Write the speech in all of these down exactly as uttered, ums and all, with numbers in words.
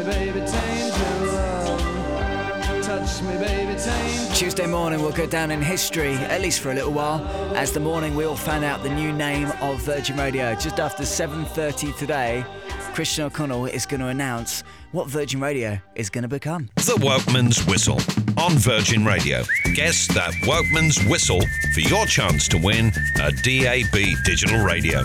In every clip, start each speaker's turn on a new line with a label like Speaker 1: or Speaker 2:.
Speaker 1: baby, taint your love. Touch me, baby, taint.
Speaker 2: Tuesday morning will go down in history, at least for a little while, as the morning we all found out the new name of Virgin Radio. Just after seven thirty today, Christian O'Connell is going to announce what Virgin Radio is going to become.
Speaker 3: The Workman's Whistle on Virgin Radio. Guess that Workman's Whistle for your chance to win a D A B digital radio.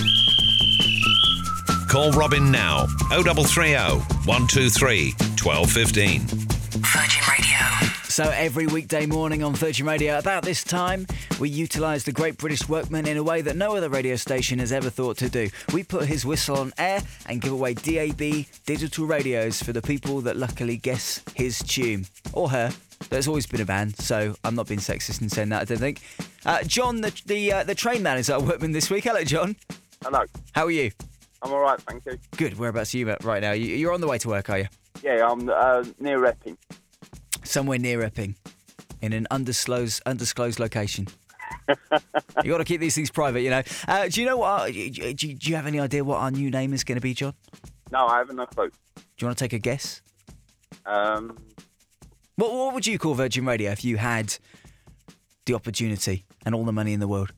Speaker 3: Call Robin now, oh double three oh, one two three, one two one five.
Speaker 2: Virgin Radio. So every weekday morning on Virgin Radio, about this time, we utilise the Great British Workman in a way that no other radio station has ever thought to do. We put his whistle on air and give away D A B digital radios for the people that luckily guess his tune. Or her. There's always been a band, so I'm not being sexist in saying that, I don't think. Uh, John, the the, uh, the train man, is our Workman this week. Hello, John.
Speaker 4: Hello.
Speaker 2: How are you?
Speaker 4: I'm all right, thank you.
Speaker 2: Good. Whereabouts are you at right now? You, you're on the way to work, are you?
Speaker 4: Yeah, I'm uh, near Epping.
Speaker 2: Somewhere near Epping, in an undisclosed undisclosed location. You got to keep these things private, you know. Uh, do you know what? Our, do, you, do you have any idea what our new name is going to be, John?
Speaker 4: No, I haven't a clue.
Speaker 2: Do you want to take a guess?
Speaker 4: Um,
Speaker 2: what What would you call Virgin Radio if you had the opportunity and all the money in the world?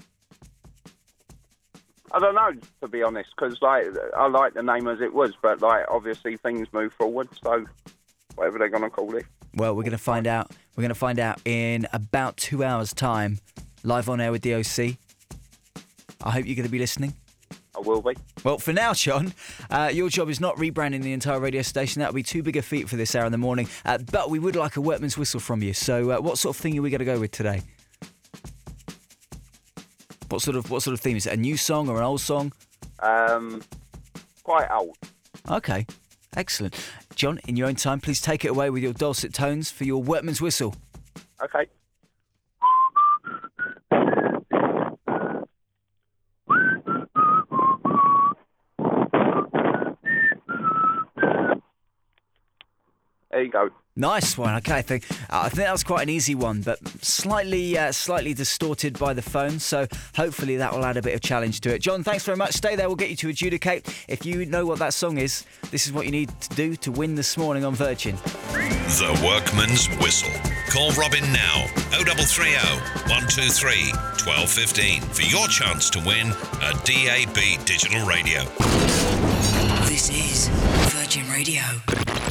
Speaker 4: I don't know, to be honest, because like I like the name as it was, but like obviously things move forward, so whatever they're going to call it.
Speaker 2: Well, we're going to find out. We're going to find out in about two hours' time, live on air with D O C. I hope you're going to be listening.
Speaker 4: I will be.
Speaker 2: Well, for now, John, uh, your job is not rebranding the entire radio station. That would be too big a feat for this hour in the morning. Uh, but we would like a Workman's Whistle from you. So, uh, what sort of thing are we going to go with today? What sort of what sort of theme is it? A new song or an old song?
Speaker 4: Um, quite old.
Speaker 2: Okay, excellent. John, in your own time, please take it away with your dulcet tones for your Workman's Whistle.
Speaker 4: Okay. There you go.
Speaker 2: Nice one. Okay, I think uh, I think that was quite an easy one, but slightly uh, slightly distorted by the phone. So hopefully that will add a bit of challenge to it. John, thanks very much. Stay there. We'll get you to adjudicate. If you know what that song is, this is what you need to do to win this morning on Virgin.
Speaker 3: The Workman's Whistle. Call Robin now, oh double three oh, one two three, one two one five for your chance to win a D A B digital radio.
Speaker 2: This is Virgin Radio.